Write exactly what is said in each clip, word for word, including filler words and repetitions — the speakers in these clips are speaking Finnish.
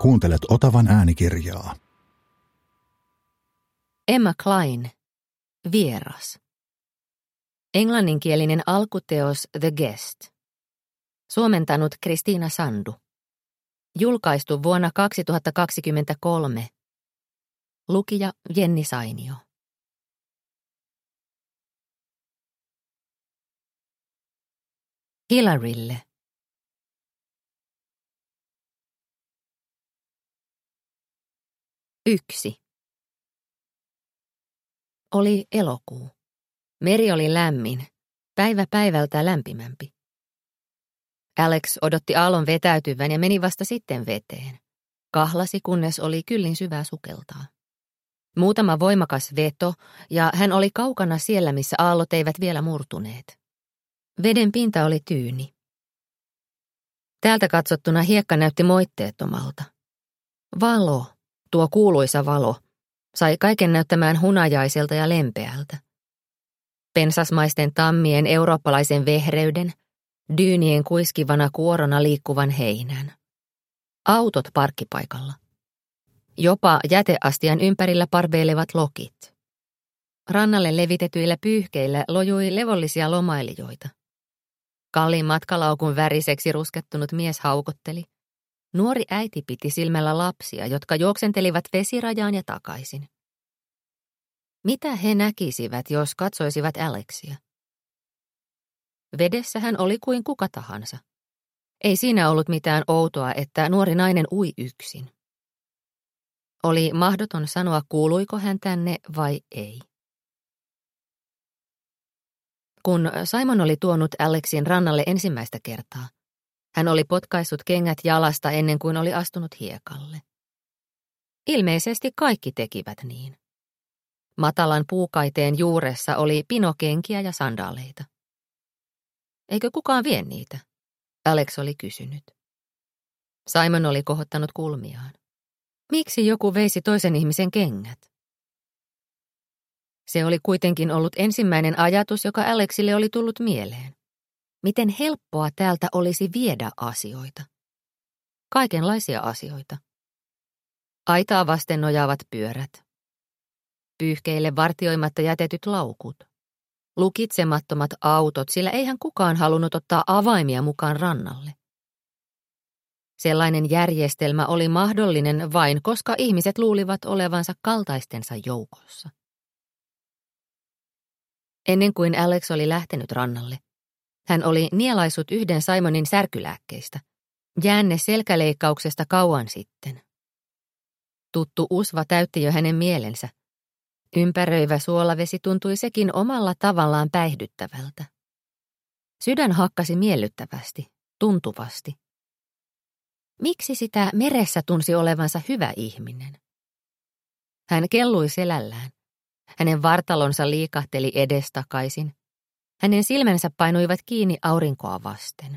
Kuuntelet Otavan äänikirjaa. Emma Cline, Vieras. Englanninkielinen alkuteos The Guest. Suomentanut Kristiina Sandu. Julkaistu vuonna kaksituhattakaksikymmentäkolme. Lukija Jenni Sainio. Hilarylle. Yksi. Oli elokuu. Meri oli lämmin, päivä päivältä lämpimämpi. Alex odotti aallon vetäytyvän ja meni vasta sitten veteen. Kahlasi, kunnes oli kyllin syvää sukeltaa. Muutama voimakas veto, ja hän oli kaukana siellä, missä aallot eivät vielä murtuneet. Veden pinta oli tyyni. Täältä katsottuna hiekka näytti moitteettomalta. Valo, tuo kuuluisa valo, sai kaiken näyttämään hunajaiselta ja lempeältä. Pensasmaisten tammien eurooppalaisen vehreyden, dyynien kuiskivana kuorona liikkuvan heinän. Autot parkkipaikalla. Jopa jäteastian ympärillä parveilevat lokit. Rannalle levitetyillä pyyhkeillä lojui levollisia lomailijoita. Kalliin matkalaukun väriseksi ruskettunut mies haukotteli. Nuori äiti piti silmällä lapsia, jotka juoksentelivat vesirajaan ja takaisin. Mitä he näkisivät, jos katsoisivat Alexia? Vedessä hän oli kuin kuka tahansa. Ei siinä ollut mitään outoa, että nuori nainen ui yksin. Oli mahdoton sanoa, kuuluiko hän tänne vai ei. Kun Simon oli tuonut Alexin rannalle ensimmäistä kertaa, hän oli potkaissut kengät jalasta ennen kuin oli astunut hiekalle. Ilmeisesti kaikki tekivät niin. Matalan puukaiteen juuressa oli pinokenkiä ja sandaaleita. Eikö kukaan vie niitä? Alex oli kysynyt. Simon oli kohottanut kulmiaan. Miksi joku veisi toisen ihmisen kengät? Se oli kuitenkin ollut ensimmäinen ajatus, joka Alexille oli tullut mieleen. Miten helppoa täältä olisi viedä asioita. Kaikenlaisia asioita. Aitaa vasten nojaavat pyörät. Pyyhkeille vartioimatta jätetyt laukut. Lukitsemattomat autot, sillä eihän kukaan halunnut ottaa avaimia mukaan rannalle. Sellainen järjestelmä oli mahdollinen vain, koska ihmiset luulivat olevansa kaltaistensa joukossa. Ennen kuin Alex oli lähtenyt rannalle, hän oli nielaissut yhden Simonin särkylääkkeistä, jäänne selkäleikkauksesta kauan sitten. Tuttu usva täytti jo hänen mielensä. Ympäröivä suolavesi tuntui sekin omalla tavallaan päihdyttävältä. Sydän hakkasi miellyttävästi, tuntuvasti. Miksi sitä meressä tunsi olevansa hyvä ihminen? Hän kellui selällään. Hänen vartalonsa liikahteli edestakaisin. Hänen silmänsä painuivat kiinni aurinkoa vasten.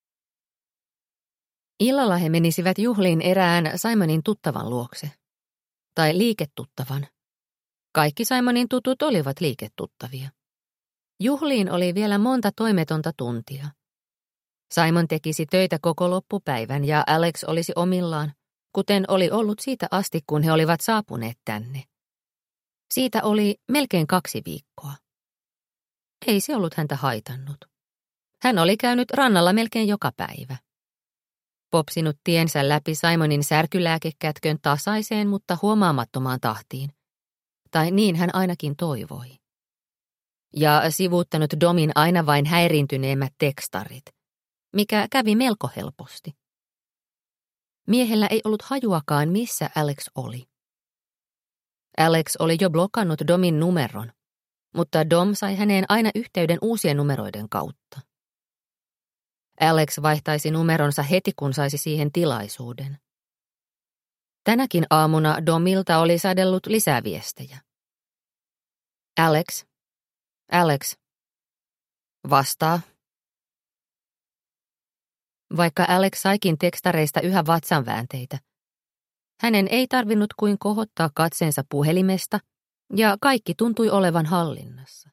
Illalla he menisivät juhliin erään Simonin tuttavan luokse. Tai liiketuttavan. Kaikki Simonin tutut olivat liiketuttavia. Juhliin oli vielä monta toimetonta tuntia. Simon tekisi töitä koko loppupäivän ja Alex olisi omillaan, kuten oli ollut siitä asti, kun he olivat saapuneet tänne. Siitä oli melkein kaksi viikkoa. Ei se ollut häntä haitannut. Hän oli käynyt rannalla melkein joka päivä. Popsinut tiensä läpi Simonin särkylääkekätkön tasaiseen, mutta huomaamattomaan tahtiin. Tai niin hän ainakin toivoi. Ja sivuuttanut Domin aina vain häiriintyneemmät tekstarit, mikä kävi melko helposti. Miehellä ei ollut hajuakaan, missä Alex oli. Alex oli jo blokannut Domin numeron, mutta Dom sai häneen aina yhteyden uusien numeroiden kautta. Alex vaihtaisi numeronsa heti, kun saisi siihen tilaisuuden. Tänäkin aamuna Domilta oli sadellut lisää viestejä. Alex, Alex, vastaa. Vaikka Alex saikin tekstareista yhä vatsanväänteitä, hänen ei tarvinnut kuin kohottaa katseensa puhelimesta, ja kaikki tuntui olevan hallinnassa.